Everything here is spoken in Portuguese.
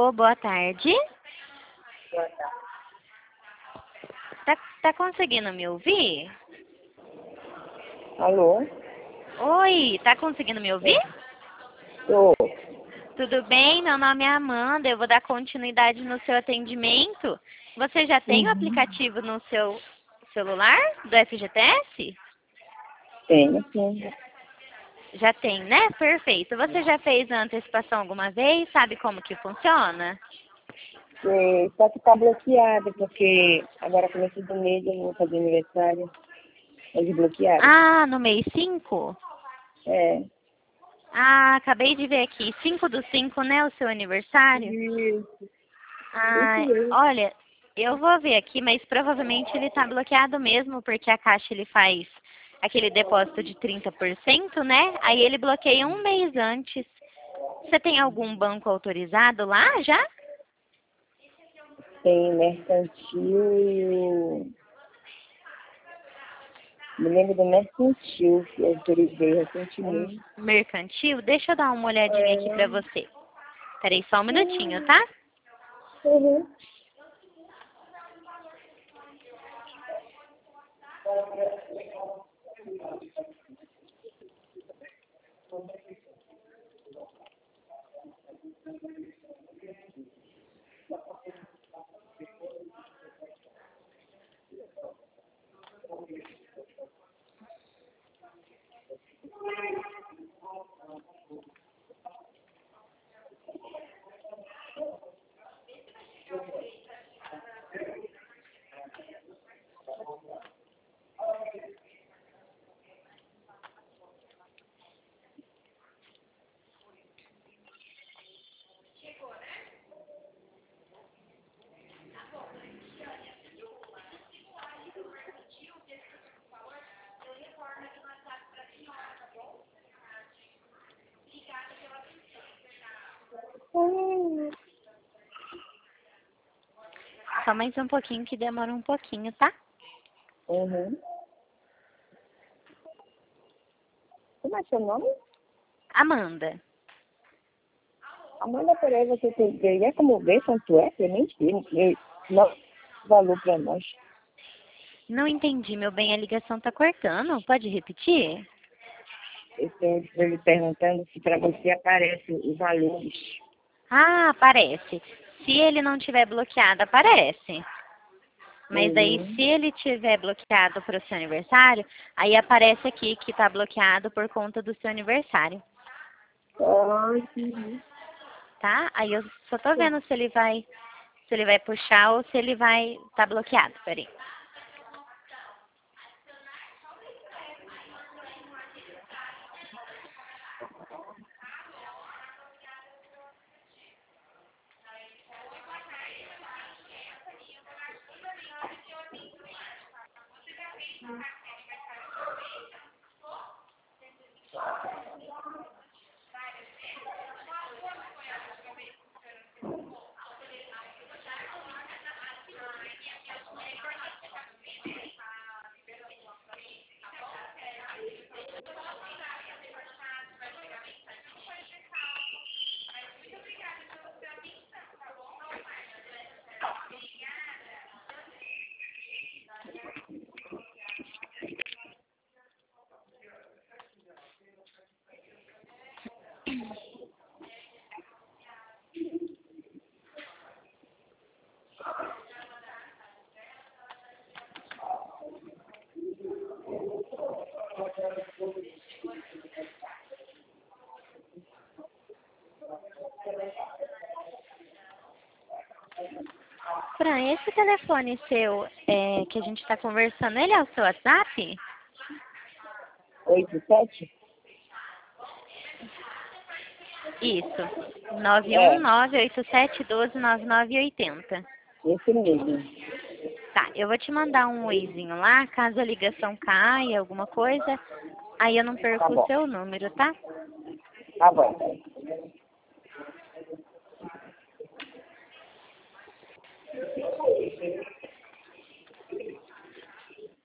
Alô, boa tarde. Tá conseguindo me ouvir? Alô? Oi, tá conseguindo me ouvir? Tô. Tudo bem? Meu nome é Amanda. Eu vou dar continuidade no seu atendimento. Você já tem o aplicativo no seu celular do FGTS? Tenho, sim. Já tem, né? Perfeito. Você já fez a antecipação alguma vez? Sabe como que funciona? Só que tá bloqueado, porque agora começo do mês eu vou fazer aniversário. Eles bloquearam. Ah, no mês 5? É. Ah, acabei de ver aqui. 5/5, né? O seu aniversário? Isso. Ah, Isso mesmo. olha, eu vou ver aqui, mas provavelmente ele está bloqueado mesmo, porque a Caixa ele faz aquele depósito de 30%, né? Aí ele bloqueia um mês antes. Você tem algum banco autorizado lá já? Tem mercantil e o... Me lembro do mercantil que eu autorizei Um recentemente. mercantil? Deixa eu dar uma olhadinha aqui pra você. Peraí só um minutinho, tá? Uhum. Só mais um pouquinho que demora um pouquinho, tá? Uhum. Como é seu nome? Amanda. Amanda, peraí, você teria como ver quanto é? Eu nem sei. Não, valor pra nós. Não entendi, meu bem, a ligação tá cortando. Pode repetir? Eu estou lhe perguntando se para você aparece os valores. Ah, aparece. Se ele não tiver bloqueado, aparece. Mas aí, Uhum. se ele tiver bloqueado para o seu aniversário, aí aparece aqui que está bloqueado por conta do seu aniversário, Ah, entendi. tá? Aí eu só tô vendo se ele vai puxar ou se ele vai estar bloqueado. Peraí. Fran, esse telefone seu que a gente está conversando, ele é o seu WhatsApp? 87? Isso. É, 91987129980. esse mesmo. Tá, eu vou te mandar um oizinho lá, caso a ligação caia, alguma coisa, aí eu não Tá perco o bom. seu número, tá? Tá bom.